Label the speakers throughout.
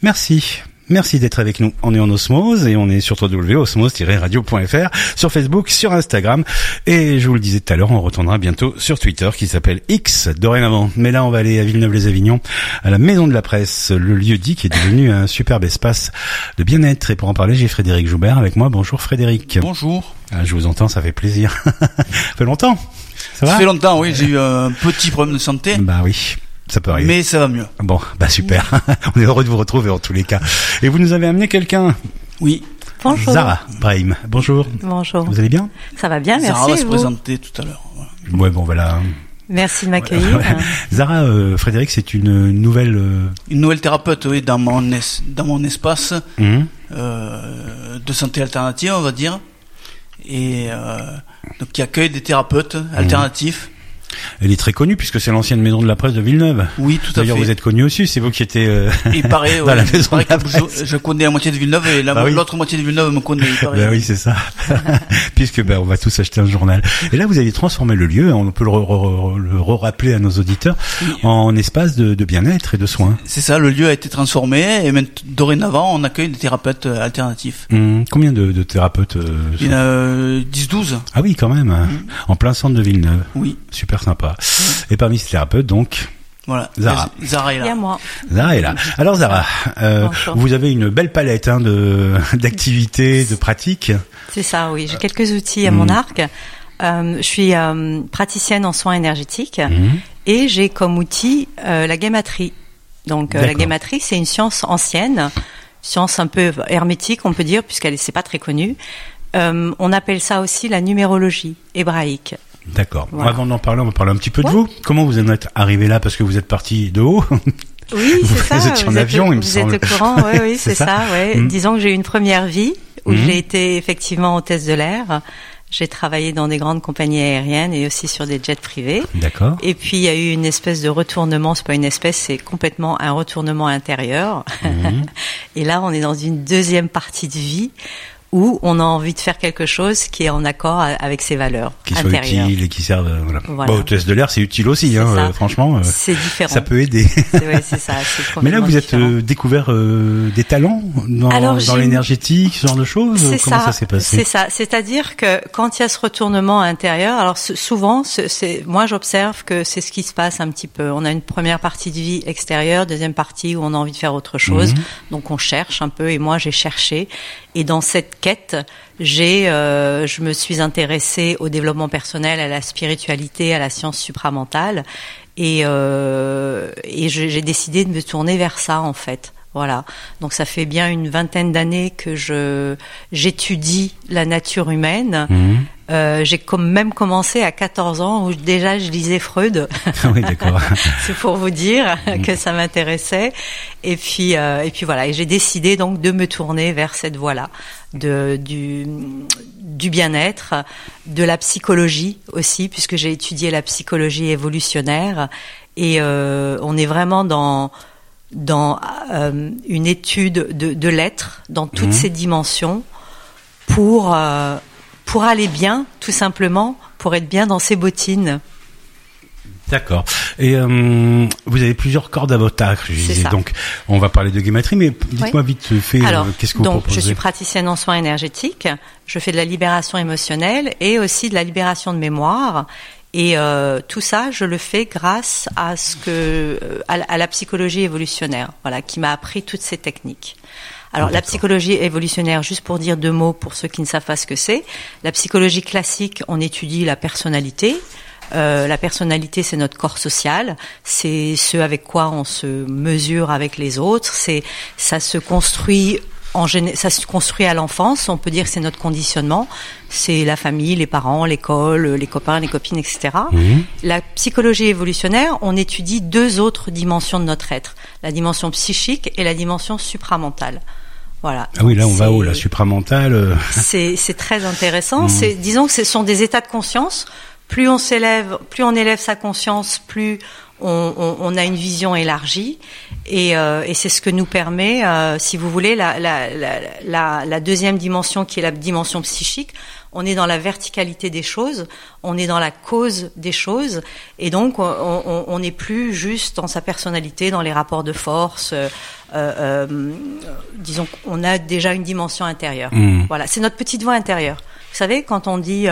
Speaker 1: Merci d'être avec nous. On est en osmose et on est sur www.osmose-radio.fr, sur Facebook, sur Instagram. Et je vous le disais tout à l'heure, on retournera bientôt sur Twitter qui s'appelle X dorénavant. Mais là, on va aller à Villeneuve-les-Avignon, à la Maison de la Presse, le lieu-dit qui est devenu un superbe espace de bien-être. Et pour en parler, j'ai Frédéric Joubert avec moi. Bonjour Frédéric.
Speaker 2: Bonjour.
Speaker 1: Je vous entends, ça fait plaisir. Ça fait longtemps.
Speaker 2: Ça fait longtemps, oui. J'ai eu un petit problème de santé.
Speaker 1: Bah oui. Ça peut arriver.
Speaker 2: Mais ça va mieux.
Speaker 1: Bon, bah super. On est heureux de vous retrouver en tous les cas. Et vous nous avez amené quelqu'un.
Speaker 2: Oui.
Speaker 3: Bonjour.
Speaker 1: Zara Brahim. Bonjour.
Speaker 3: Bonjour.
Speaker 1: Vous allez bien?
Speaker 3: Ça va bien, merci.
Speaker 2: Zara va se
Speaker 3: vous
Speaker 2: présenter tout à l'heure. Voilà.
Speaker 1: Ouais, bon voilà.
Speaker 3: Merci de m'accueillir.
Speaker 1: Ouais. Zara, Frédéric, c'est une nouvelle...
Speaker 2: Une nouvelle thérapeute, oui, dans mon espace de santé alternative, on va dire. Et donc qui accueille des thérapeutes alternatifs.
Speaker 1: Elle est très connue puisque c'est l'ancienne maison de la presse de Villeneuve.
Speaker 2: Oui, tout à fait.
Speaker 1: D'ailleurs, vous êtes connu aussi, c'est vous qui étiez
Speaker 2: il paraît,
Speaker 1: dans la maison de la presse.
Speaker 2: Je connais la moitié de Villeneuve et l'autre moitié de Villeneuve me connaît, il paraît.
Speaker 1: Ben oui, c'est ça. Puisque on va tous acheter un journal. Et là, vous avez transformé le lieu, on peut le rappeler à nos auditeurs, en espace de bien-être et de soins.
Speaker 2: C'est ça, le lieu a été transformé et maintenant, dorénavant, on accueille des thérapeutes alternatifs.
Speaker 1: Combien de thérapeutes
Speaker 2: Il y en a 10-12.
Speaker 1: Ah oui, quand même. En plein centre de Villeneuve.
Speaker 2: Oui.
Speaker 1: Super sympa. Et parmi ces thérapeutes, donc,
Speaker 2: voilà.
Speaker 1: Zara.
Speaker 2: Zara est là.
Speaker 3: Il y a moi.
Speaker 1: Zara est là. Alors Zara, vous avez une belle palette d'activités, de pratiques.
Speaker 3: C'est ça, oui. J'ai quelques outils à mon arc. Je suis praticienne en soins énergétiques et j'ai comme outil la guématrie. Donc la guématrie, c'est une science ancienne, science un peu hermétique, on peut dire, c'est pas très connu. On appelle ça aussi la numérologie hébraïque.
Speaker 1: D'accord.
Speaker 3: Voilà.
Speaker 1: Avant d'en parler, on va parler un petit peu de vous. Comment vous en êtes arrivé là? Parce que vous êtes parti de haut.
Speaker 3: Oui, c'est ça.
Speaker 1: Vous étiez en avion, il me semble.
Speaker 3: Vous êtes au courant, oui, c'est ça. Ouais. Disons que j'ai eu une première vie où j'ai été effectivement hôtesse de l'air. J'ai travaillé dans des grandes compagnies aériennes et aussi sur des jets privés.
Speaker 1: D'accord.
Speaker 3: Et puis il y a eu une espèce de retournement, c'est pas une espèce, c'est complètement un retournement intérieur. Et là, on est dans une deuxième partie de vie où on a envie de faire quelque chose qui est en accord avec ses valeurs
Speaker 1: qui soit
Speaker 3: intérieures.
Speaker 1: utile et qui serve, voilà.
Speaker 3: Voilà.
Speaker 1: Bah, hôtesse de l'air, c'est utile aussi, franchement.
Speaker 3: C'est différent.
Speaker 1: Ça peut aider.
Speaker 3: C'est ça.
Speaker 1: Mais là, vous êtes découvert des talents dans l'énergétique, ce genre de choses. Comment ça s'est passé?
Speaker 3: C'est ça. C'est-à-dire que quand il y a ce retournement intérieur, alors souvent, moi j'observe que c'est ce qui se passe un petit peu. On a une première partie de vie extérieure, deuxième partie où on a envie de faire autre chose. Donc on cherche un peu. Et moi, j'ai cherché. Et dans cette quête, je me suis intéressée au développement personnel, à la spiritualité, à la science supramentale, et j'ai décidé de me tourner vers ça en fait. Voilà. Donc ça fait bien une vingtaine d'années que j'étudie la nature humaine. J'ai même commencé à 14 ans où déjà je lisais Freud.
Speaker 1: Oui, d'accord.
Speaker 3: C'est pour vous dire que ça m'intéressait. Et puis voilà. Et j'ai décidé donc de me tourner vers cette voie-là, du bien-être, de la psychologie aussi, puisque j'ai étudié la psychologie évolutionnaire. Et on est vraiment dans une étude de l'être dans toutes ses dimensions pour aller bien, tout simplement, pour être bien dans ses bottines.
Speaker 1: D'accord. Et vous avez plusieurs cordes à votre arc, je disais.
Speaker 3: Ça.
Speaker 1: Donc, on va parler de guématrie, mais dites-moi vite fait, qu'est-ce que vous proposez?
Speaker 3: Je suis praticienne en soins énergétiques. Je fais de la libération émotionnelle et aussi de la libération de mémoire. Et tout ça, je le fais grâce à à la psychologie évolutionnaire, voilà, qui m'a appris toutes ces techniques. Alors, la psychologie évolutionnaire, juste pour dire deux mots pour ceux qui ne savent pas ce que c'est. La psychologie classique, on étudie la personnalité. La personnalité, c'est notre corps social. C'est ce avec quoi on se mesure avec les autres. Ça se construit à l'enfance, on peut dire que c'est notre conditionnement, c'est la famille, les parents, l'école, les copains, les copines, etc. La psychologie évolutionnaire, on étudie deux autres dimensions de notre être, la dimension psychique et la dimension supramentale. Voilà.
Speaker 1: Ah oui, là on va haut, la supramentale.
Speaker 3: C'est très intéressant. Disons que ce sont des états de conscience. Plus on élève sa conscience, plus on a une vision élargie, et c'est ce que nous permet, si vous voulez, la deuxième dimension qui est la dimension psychique. On est dans la verticalité des choses, on est dans la cause des choses, et donc on n'est plus juste dans sa personnalité, dans les rapports de force, disons qu'on a déjà une dimension intérieure. Voilà, c'est notre petite voix intérieure. Vous savez, quand on dit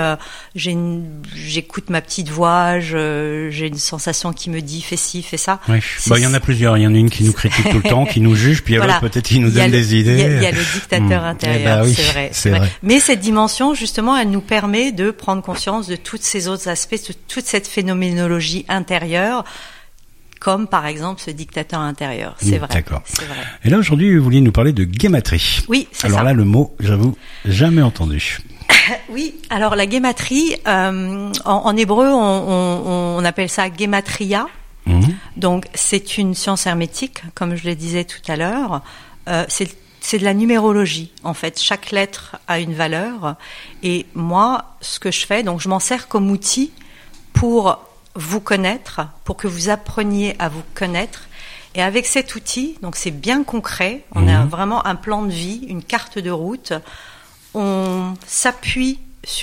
Speaker 3: j'écoute ma petite voix, j'ai une sensation qui me dit fais ci, fais ça.
Speaker 1: Oui. Il y en a plusieurs. Il y en a une qui nous critique tout le temps, qui nous juge, puis l'autre peut-être qui nous donne des idées.
Speaker 3: Il y a le dictateur intérieur,
Speaker 1: oui,
Speaker 3: c'est vrai. Mais cette dimension, justement, elle nous permet de prendre conscience de tous ces autres aspects, de toute cette phénoménologie intérieure, comme par exemple ce dictateur intérieur. C'est vrai.
Speaker 1: D'accord.
Speaker 3: C'est vrai.
Speaker 1: Et là, aujourd'hui, vous vouliez nous parler de guématrie.
Speaker 3: Oui, c'est
Speaker 1: Alors
Speaker 3: ça.
Speaker 1: là, le mot, j'avoue, jamais entendu.
Speaker 3: Oui, alors la guématrie, en hébreu, on appelle ça guématria. Donc c'est une science hermétique, comme je le disais tout à l'heure. C'est de la numérologie, en fait. Chaque lettre a une valeur. Et moi, ce que je fais, donc je m'en sers comme outil pour vous connaître, pour que vous appreniez à vous connaître. Et avec cet outil, donc c'est bien concret, on a vraiment un plan de vie, une carte de route. On s'appuie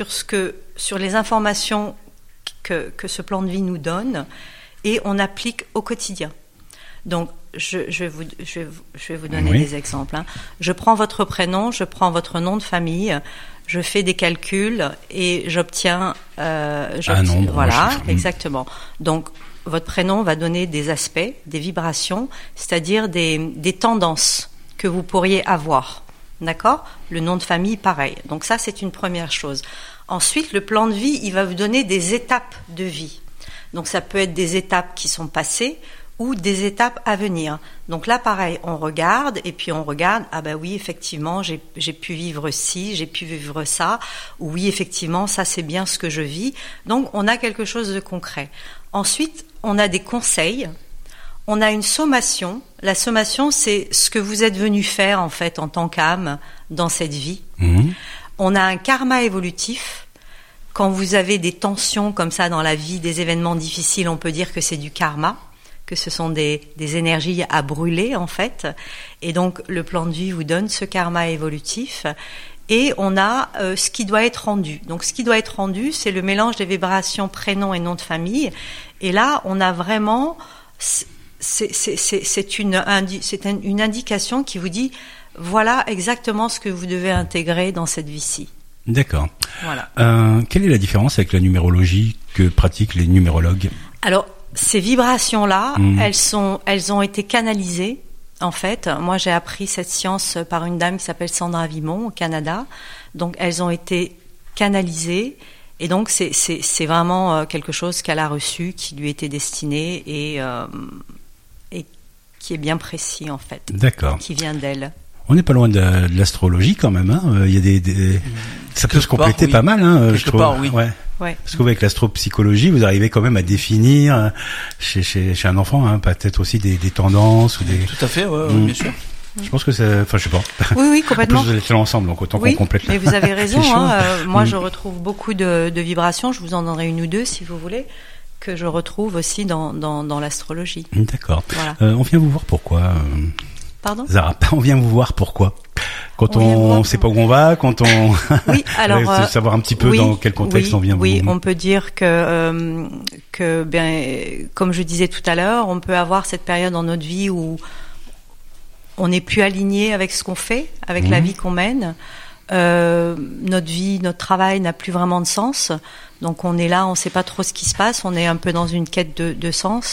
Speaker 3: sur les informations que ce plan de vie nous donne et on applique au quotidien. Donc, je vais vous donner des exemples. Je prends votre prénom, je prends votre nom de famille, je fais des calculs et j'obtiens un nombre. Voilà, exactement. Donc, votre prénom va donner des aspects, des vibrations, c'est-à-dire des tendances que vous pourriez avoir. D'accord ? Le nom de famille, pareil. Donc ça, c'est une première chose. Ensuite, le plan de vie, il va vous donner des étapes de vie. Donc ça peut être des étapes qui sont passées ou des étapes à venir. Donc là, pareil, on regarde et puis on regarde, ah ben oui, effectivement, j'ai pu vivre ci, j'ai pu vivre ça, ou oui, effectivement, ça c'est bien ce que je vis. Donc on a quelque chose de concret. Ensuite, on a des conseils. On a une sommation. La sommation, c'est ce que vous êtes venu faire, en fait, en tant qu'âme, dans cette vie. On a un karma évolutif. Quand vous avez des tensions comme ça dans la vie, des événements difficiles, on peut dire que c'est du karma, que ce sont des énergies à brûler, en fait. Et donc, le plan de vie vous donne ce karma évolutif. Et on a ce qui doit être rendu. Donc, ce qui doit être rendu, c'est le mélange des vibrations prénom et nom de famille. Et là, on a vraiment... C'est une indication qui vous dit voilà exactement ce que vous devez intégrer dans cette vie-ci.
Speaker 1: D'accord.
Speaker 3: Voilà.
Speaker 1: Quelle est la différence avec la numérologie que pratiquent les numérologues ?
Speaker 3: Alors, ces vibrations-là, elles ont été canalisées. En fait, moi j'ai appris cette science par une dame qui s'appelle Sandra Vimont au Canada. Donc, elles ont été canalisées. Et donc, c'est vraiment quelque chose qu'elle a reçu, qui lui était destiné et qui est bien précis, en fait.
Speaker 1: D'accord.
Speaker 3: Qui vient d'elle.
Speaker 1: On n'est pas loin de l'astrologie, quand même. Il y a ça peut se compléter pas mal, je trouve.
Speaker 2: Part, oui.
Speaker 1: Ouais. Parce qu'avec l'astropsychologie, vous arrivez quand même à définir chez un enfant, peut-être aussi des tendances ou des...
Speaker 2: Tout à fait, bien sûr.
Speaker 1: Je pense que c'est... Enfin, je sais pas.
Speaker 3: Oui, complètement.
Speaker 1: En plus, vous êtes là ensemble, donc autant qu'on complète là.
Speaker 3: Mais vous avez raison. Moi, je retrouve beaucoup de vibrations. Je vous en donnerai une ou deux, si vous voulez, que je retrouve aussi dans l'astrologie.
Speaker 1: D'accord.
Speaker 3: Voilà.
Speaker 1: On vient vous voir pourquoi
Speaker 3: Pardon ?
Speaker 1: Zara, on vient vous voir pourquoi ? Quand on sait pas où on va, quand on...
Speaker 3: Oui, alors...
Speaker 1: savoir un petit peu dans quel contexte on vient vous...
Speaker 3: Oui, on peut dire que comme je disais tout à l'heure, on peut avoir cette période dans notre vie où on n'est plus aligné avec ce qu'on fait, avec la vie qu'on mène. Notre vie, notre travail n'a plus vraiment de sens. Donc on est là, on ne sait pas trop ce qui se passe. On est un peu dans une quête de sens.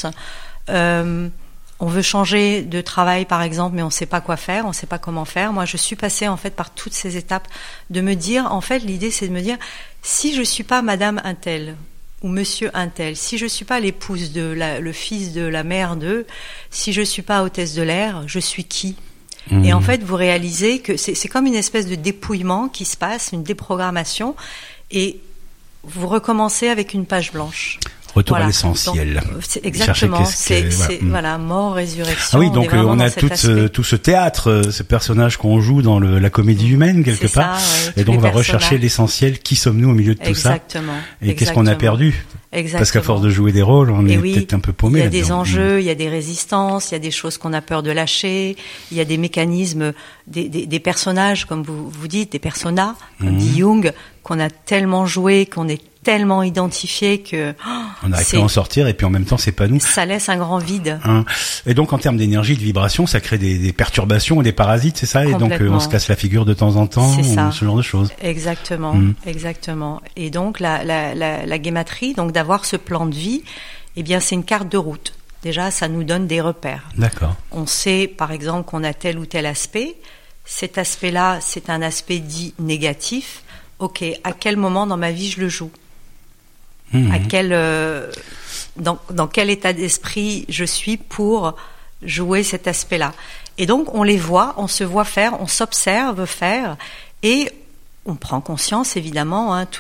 Speaker 3: On veut changer de travail, par exemple, mais on ne sait pas quoi faire, on ne sait pas comment faire. Moi, je suis passée en fait par toutes ces étapes de me dire, en fait, l'idée c'est de me dire, si je suis pas Madame Untel ou Monsieur Untel, si je suis pas l'épouse le fils de la mère de, si je suis pas hôtesse de l'air, je suis qui ? Et en fait, vous réalisez que c'est comme une espèce de dépouillement qui se passe, une déprogrammation, et vous recommencez avec une page blanche.
Speaker 1: Retour à l'essentiel.
Speaker 3: Donc, exactement. Voilà, mort, résurrection.
Speaker 1: Ah oui, donc on a tout ce théâtre, ce personnage qu'on joue dans la comédie humaine quelque part.
Speaker 3: Ça,
Speaker 1: et donc on va rechercher l'essentiel. Qui sommes-nous au milieu de tout ça ? Et qu'est-ce qu'on a perdu ? Parce qu'à force de jouer des rôles, on est peut-être un peu paumé.
Speaker 3: Il y a des enjeux, il y a des résistances, il y a des choses qu'on a peur de lâcher, il y a des mécanismes, des personnages, comme vous dites, des personas, comme dit Jung, qu'on a tellement joué, qu'on est tellement identifié que
Speaker 1: on n'arrive pas à en sortir, et puis en même temps c'est pas nous.
Speaker 3: Ça laisse un grand vide.
Speaker 1: Et donc en termes d'énergie, de vibration, ça crée des perturbations et des parasites, c'est ça? Et donc on se casse la figure de temps en temps, ce genre de choses.
Speaker 3: Exactement, exactement. Et donc la guématrie, donc d'avoir ce plan de vie, eh bien c'est une carte de route. Déjà, ça nous donne des repères.
Speaker 1: D'accord.
Speaker 3: On sait par exemple qu'on a tel ou tel aspect. Cet aspect-là, c'est un aspect dit négatif. Ok, à quel moment dans ma vie je le joue? À quel dans quel état d'esprit je suis pour jouer cet aspect-là? Et donc on les voit, on se voit faire, on s'observe faire, et on prend conscience évidemment. Tout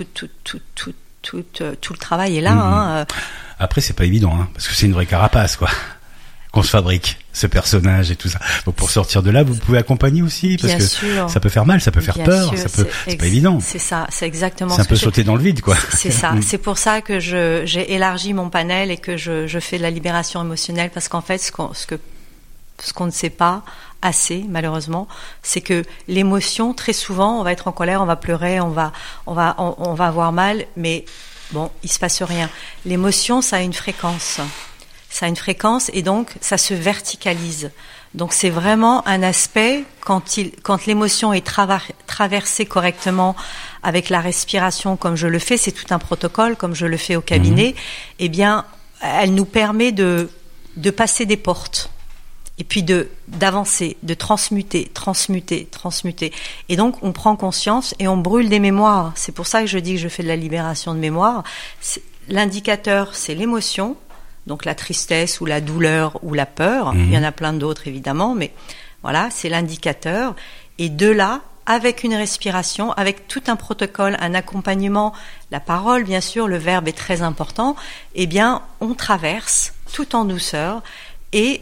Speaker 3: le travail est là.
Speaker 1: Après c'est pas évident, parce que c'est une vraie carapace quoi. Qu'on se fabrique ce personnage et tout ça. Donc pour sortir de là, vous pouvez accompagner aussi, parce
Speaker 3: bien
Speaker 1: que
Speaker 3: sûr.
Speaker 1: Ça peut faire mal, ça peut faire
Speaker 3: bien
Speaker 1: peur,
Speaker 3: sûr,
Speaker 1: c'est pas évident.
Speaker 3: C'est ça, c'est exactement.
Speaker 1: C'est un peu sauter dans le vide, quoi.
Speaker 3: C'est ça. C'est pour ça que j'ai élargi mon panel et que je fais de la libération émotionnelle, parce qu'en fait, ce qu'on ne sait pas assez, malheureusement, c'est que l'émotion, très souvent, on va être en colère, on va pleurer, on va avoir mal, mais bon, il se passe rien. L'émotion, ça a une fréquence. Ça a une fréquence, et donc ça se verticalise. Donc c'est vraiment un aspect, quand l'émotion est traversée correctement avec la respiration, comme je le fais, c'est tout un protocole, comme je le fais au cabinet, eh bien, elle nous permet de passer des portes. Et puis d'avancer, de transmuter. Et donc on prend conscience et on brûle des mémoires. C'est pour ça que je dis que je fais de la libération de mémoire. L'indicateur, c'est l'émotion. Donc la tristesse ou la douleur ou la peur, il y en a plein d'autres évidemment, mais voilà, c'est l'indicateur. Et de là, avec une respiration, avec tout un protocole, un accompagnement, la parole bien sûr, le verbe est très important, eh bien on traverse tout en douceur, et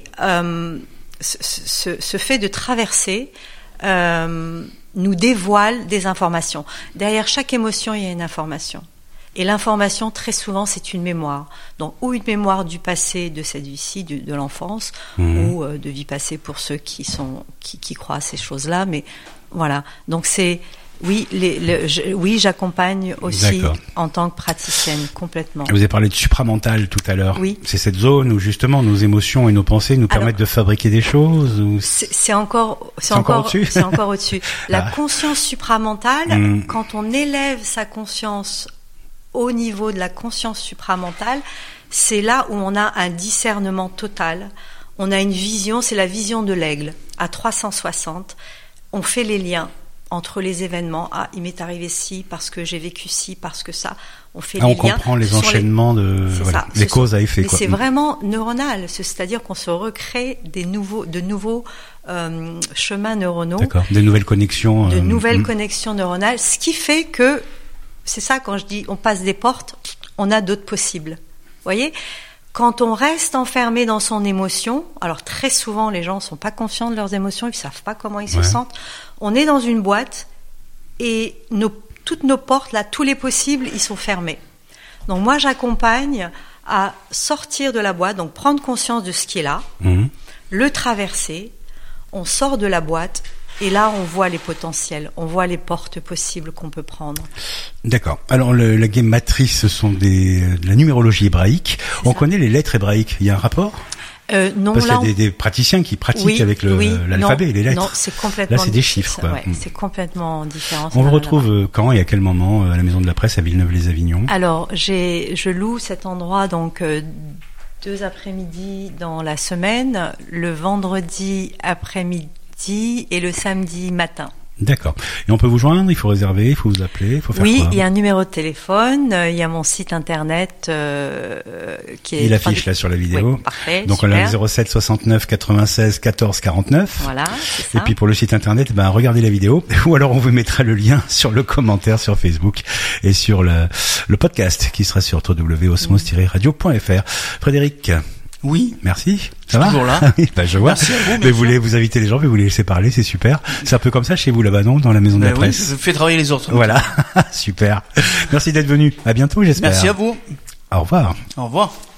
Speaker 3: ce fait de traverser nous dévoile des informations. Derrière chaque émotion, il y a une information. Et l'information, très souvent, c'est une mémoire. Donc, ou une mémoire du passé de cette vie-ci, de l'enfance, ou de vie passée pour ceux qui croient à ces choses-là. Mais voilà. Donc, oui, j'accompagne aussi. D'accord. En tant que praticienne, complètement.
Speaker 1: Vous avez parlé de supramental tout à l'heure.
Speaker 3: Oui.
Speaker 1: C'est cette zone où justement nos émotions et nos pensées nous permettent de fabriquer des choses, ou
Speaker 3: c'est encore au-dessus. C'est encore au-dessus. La conscience supramentale, quand on élève sa conscience au niveau de la conscience supramentale, c'est là où on a un discernement total. On a une vision, c'est la vision de l'aigle, à 360. On fait les liens entre les événements. Ah, il m'est arrivé ci, parce que j'ai vécu ci, parce que ça. On fait les liens.
Speaker 1: On comprend les enchaînements les causes à effet.
Speaker 3: Mais c'est vraiment neuronal. C'est-à-dire qu'on se recrée de nouveaux chemins neuronaux.
Speaker 1: D'accord. Des nouvelles connexions.
Speaker 3: De nouvelles connexions neuronales. Ce qui fait que, c'est ça, quand je dis on passe des portes, on a d'autres possibles. Vous voyez, quand on reste enfermé dans son émotion, alors très souvent les gens ne sont pas conscients de leurs émotions, ils ne savent pas comment ils se sentent. On est dans une boîte et toutes nos portes, là, tous les possibles, ils sont fermés. Donc moi j'accompagne à sortir de la boîte, donc prendre conscience de ce qui est là, le traverser, on sort de la boîte. Et là, on voit les potentiels, on voit les portes possibles qu'on peut prendre. D'accord. Alors,
Speaker 1: la guématrie, ce sont de la numérologie hébraïque. On connaît les lettres hébraïques. Il y a un rapport ?
Speaker 3: Non.
Speaker 1: Parce qu'il y a des praticiens qui pratiquent avec l'alphabet et les lettres.
Speaker 3: Non, c'est complètement.
Speaker 1: Là, c'est des chiffres, quoi.
Speaker 3: Ouais, c'est complètement différent.
Speaker 1: On vous retrouve quand et à quel moment à la Maison de la Presse à Villeneuve-les-Avignon ?
Speaker 3: Alors, je loue cet endroit donc 2 après-midi dans la semaine, le vendredi après-midi et le samedi matin.
Speaker 1: D'accord. Et on peut vous joindre, il faut réserver, il faut vous appeler, il faut faire quoi ?
Speaker 3: Oui, il y a un numéro de téléphone, il y a mon site internet qui est...
Speaker 1: Il affiche là sur la vidéo.
Speaker 3: Oui, parfait,
Speaker 1: donc super. On a 07 69 96 14 49.
Speaker 3: Voilà, c'est ça.
Speaker 1: Et puis pour le site internet, regardez la vidéo, ou alors on vous mettra le lien sur le commentaire sur Facebook et sur le podcast qui sera sur www.osmos-radio.fr. Frédéric. Oui, merci. Ça va ?
Speaker 2: Toujours là.
Speaker 1: Oui, je vois.
Speaker 2: Merci à vous.
Speaker 1: Mais vous invitez les gens, mais vous les laissez parler, c'est super. C'est un peu comme ça chez vous là-bas, non ? Dans la Maison de la Presse.
Speaker 2: Oui, je fais travailler les autres.
Speaker 1: Voilà. Super. Merci d'être venu. À bientôt, j'espère.
Speaker 2: Merci à vous.
Speaker 1: Au revoir.
Speaker 2: Au revoir.